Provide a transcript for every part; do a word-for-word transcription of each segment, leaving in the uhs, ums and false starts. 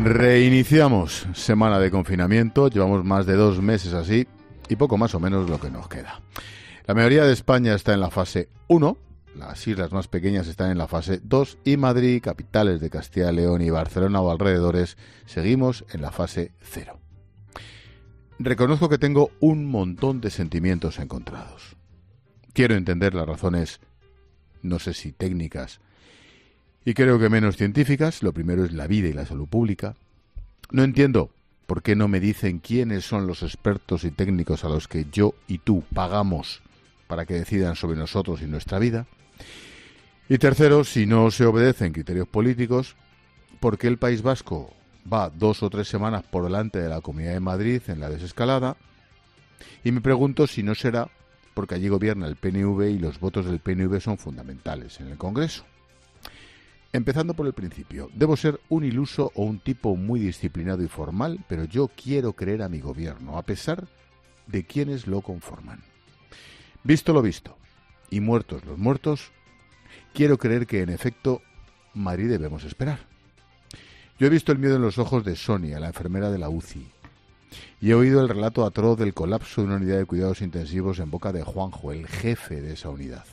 Reiniciamos semana de confinamiento, llevamos más de dos meses así y poco más o menos lo que nos queda. La mayoría de España está en la fase uno, las islas más pequeñas están en la fase dos y Madrid, capitales de Castilla y León y Barcelona o alrededores, seguimos en la fase cero. Reconozco que tengo un montón de sentimientos encontrados. Quiero entender las razones, no sé si técnicas, y creo que menos científicas. Lo primero es la vida y la salud pública. No entiendo por qué no me dicen quiénes son los expertos y técnicos a los que yo y tú pagamos para que decidan sobre nosotros y nuestra vida. Y tercero, si no se obedecen criterios políticos, ¿por qué el País Vasco va dos o tres semanas por delante de la Comunidad de Madrid en la desescalada? Y me pregunto si no será porque allí gobierna el P N V y los votos del P N V son fundamentales en el Congreso. Empezando por el principio, debo ser un iluso o un tipo muy disciplinado y formal, pero yo quiero creer a mi gobierno, a pesar de quienes lo conforman. Visto lo visto, y muertos los muertos, quiero creer que en efecto Madrid debemos esperar. Yo he visto el miedo en los ojos de Sonia, la enfermera de la U C I, y he oído el relato atroz del colapso de una unidad de cuidados intensivos en boca de Juanjo, el jefe de esa unidad.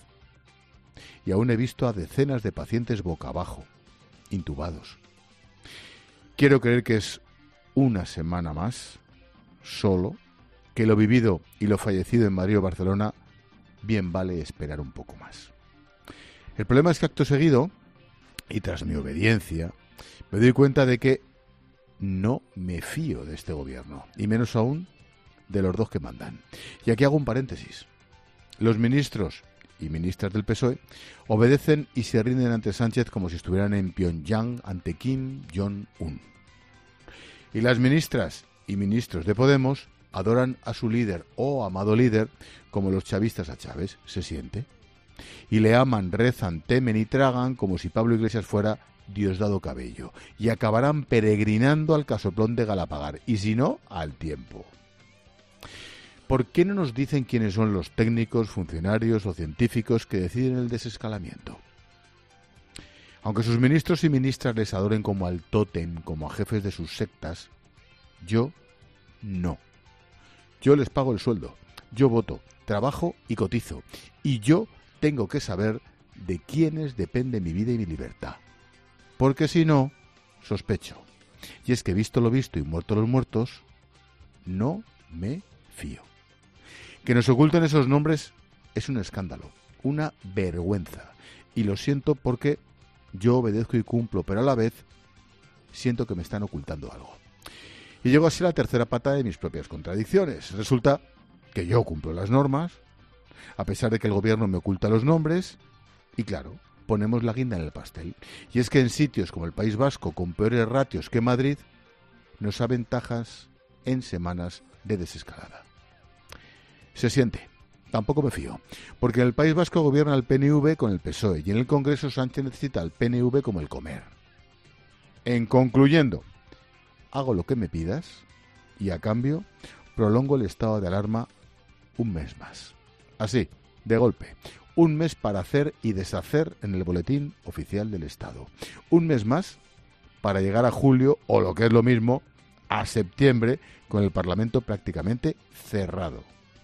Y aún he visto a decenas de pacientes boca abajo, intubados. Quiero creer que es una semana más, solo, que lo vivido y lo fallecido en Madrid o Barcelona, bien vale esperar un poco más. El problema es que acto seguido, y tras mi obediencia, me doy cuenta de que no me fío de este gobierno, y menos aún de los dos que mandan. Y aquí hago un paréntesis. Los ministros y ministras del P S O E obedecen y se rinden ante Sánchez como si estuvieran en Pyongyang ante Kim Jong-un. Y las ministras y ministros de Podemos adoran a su líder o amado líder como los chavistas a Chávez, se siente. Y le aman, rezan, temen y tragan como si Pablo Iglesias fuera Diosdado Cabello. Y acabarán peregrinando al casoplón de Galapagar. Y si no, al tiempo. ¿Por qué no nos dicen quiénes son los técnicos, funcionarios o científicos que deciden el desescalamiento? Aunque sus ministros y ministras les adoren como al tótem, como a jefes de sus sectas, yo no. Yo les pago el sueldo, yo voto, trabajo y cotizo. Y yo tengo que saber de quiénes depende mi vida y mi libertad. Porque si no, sospecho. Y es que visto lo visto y muertos los muertos, no me fío. Que nos oculten esos nombres es un escándalo, una vergüenza. Y lo siento porque yo obedezco y cumplo, pero a la vez siento que me están ocultando algo. Y llego así a la tercera pata de mis propias contradicciones. Resulta que yo cumplo las normas, a pesar de que el gobierno me oculta los nombres, y claro, ponemos la guinda en el pastel. Y es que en sitios como el País Vasco, con peores ratios que Madrid, nos aventajas en semanas de desescalada. Se siente. Tampoco me fío. Porque en el País Vasco gobierna el P N V con el P S O E y en el Congreso Sánchez necesita al P N V como el comer. En concluyendo, hago lo que me pidas y a cambio prolongo el estado de alarma un mes más. Así, de golpe. Un mes para hacer y deshacer en el boletín oficial del Estado. Un mes más para llegar a julio, o lo que es lo mismo, a septiembre, con el Parlamento prácticamente cerrado.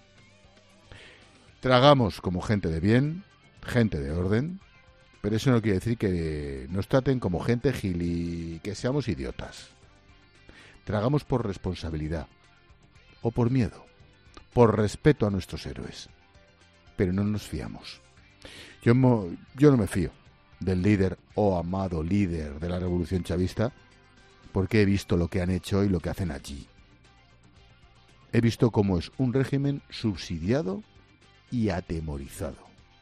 Tragamos como gente de bien, gente de orden, pero eso no quiere decir que nos traten como gente gili, que seamos idiotas. Tragamos por responsabilidad, o por miedo, por respeto a nuestros héroes, pero no nos fiamos. Yo, mo, yo no me fío del líder o amado líder de la revolución chavista, porque he visto lo que han hecho y lo que hacen allí. He visto cómo es un régimen subsidiado y atemorizado.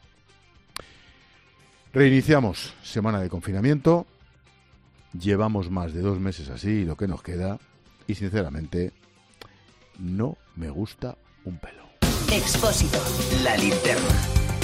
Reiniciamos semana de confinamiento. Llevamos más de dos meses así, lo que nos queda, y sinceramente no me gusta un pelo. Expósito. La linterna.